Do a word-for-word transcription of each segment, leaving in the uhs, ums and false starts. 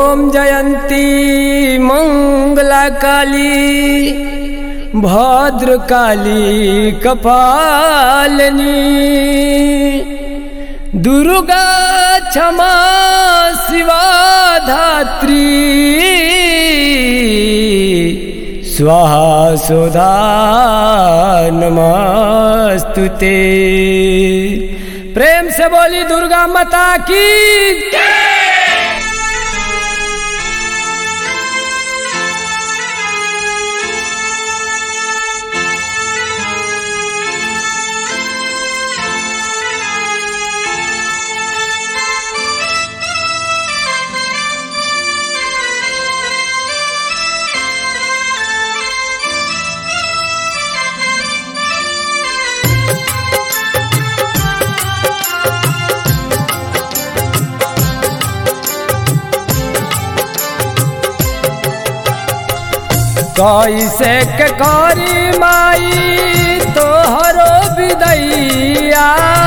ओम जयंती मंगला काली भद्रकाली कपालिनी दुर्गा क्षमा शिवा धात्री स्वाहा सुधा नमस्तुते। प्रेम से बोली दुर्गा माता की जय। कैसे के करी माई तोहरो विदैया,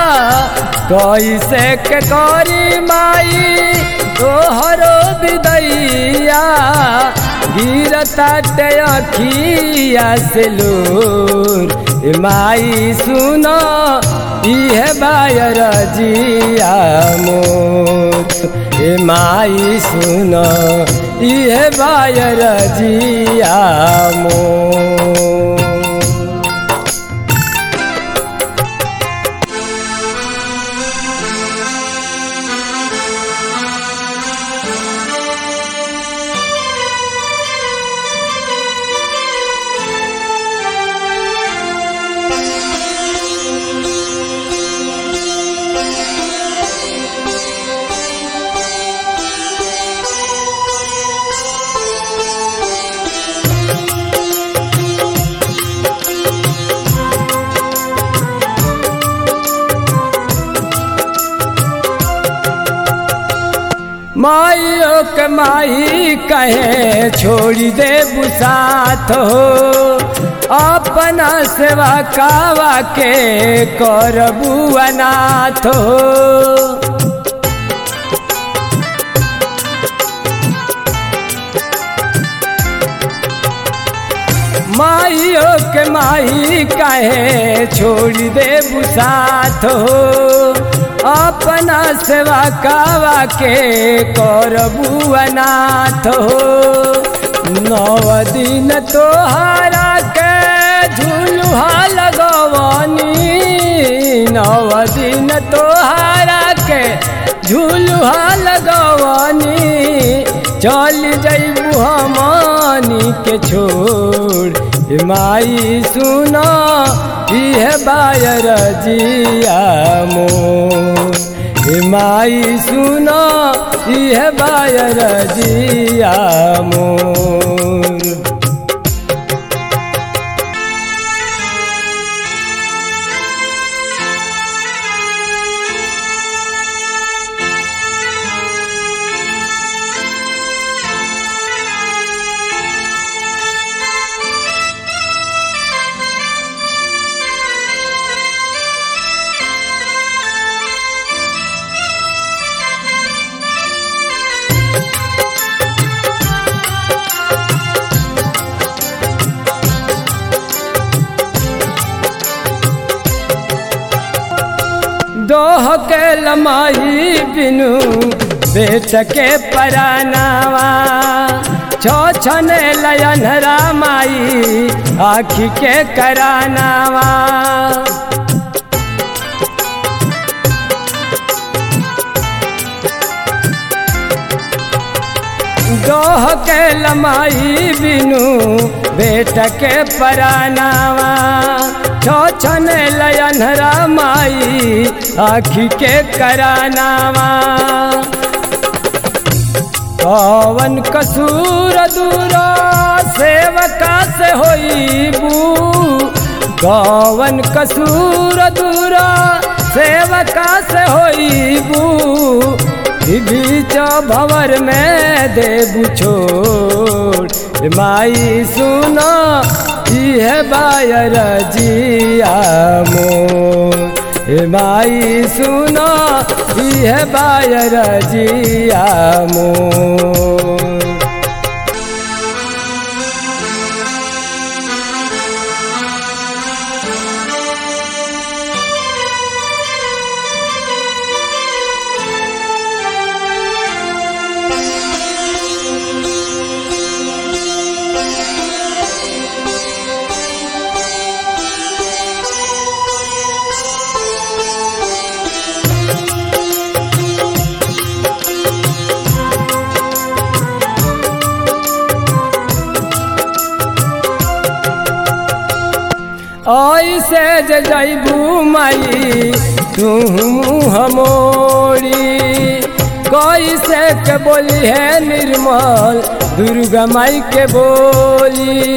कैसे के करी माई तोहरो विदैया, गिरता ते अखिया से लोर माई सुनो इहे बायर जिया मोर, ए माई सुनो इहे बायर जिया मोर। माइयो के माई कहे छोड़ी दे बुसात हो, अपना सेवा कावा के करबू अनाथ हो। माइयो के माई कहे छोड़ी दे बुसात हो, अपना सेवा कावा के करबू अनाथ हो। नौ दिन तोहरा के झुलुहा लगवानी, नौ दिन तोहरा के झुलुहा लगवानी, चल जइबू हमनी के छोड़ माई सुनो इहे बायर जिया मोर, माई सुनो इहे बायर जिया मोर। दोह के लमाई बिनु बेच के परानावा, छो छने लयन रामाई आखी के करानावा। दोह के लमाई बिनु बेट के परानावा, छो छने लयन रामाई आखी के करानावा। कौन कसूर दूरा सेवका से होइबू, कौन कसूर दूरा सेवका से होइबू, बीच भंवर में देबू छोड़ माई सुनो इहे बायर जिया मोर, हे माई सुनो इह बायर जिया मोर। ऐसे जे जैबू माई तू मुँह मोड़ी, कैसे के बोली है निर्मल दुर्गा माई के बोली।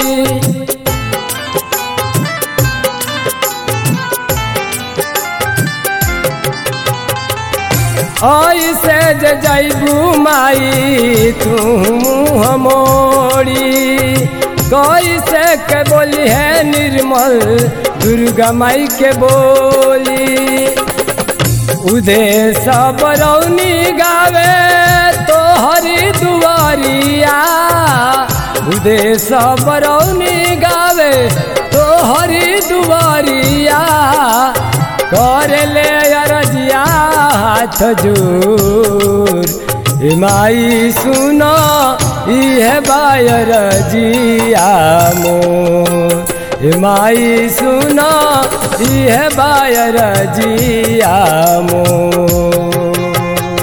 ऐसे जे जैबू माई तू मुँह मोड़ी, कैसे के बोली है निर्मल दुर्गा माई के बोली। उदय सब रौनी गावे तो हरी दुआरिया, उदय सब रौनी गावे तो हरी दुआरिया। कर ले अरजिया हाथ जोर, हे माई सुनो इह बायर जिया मोर। हे माई सुनो इह बायर जिया मोर।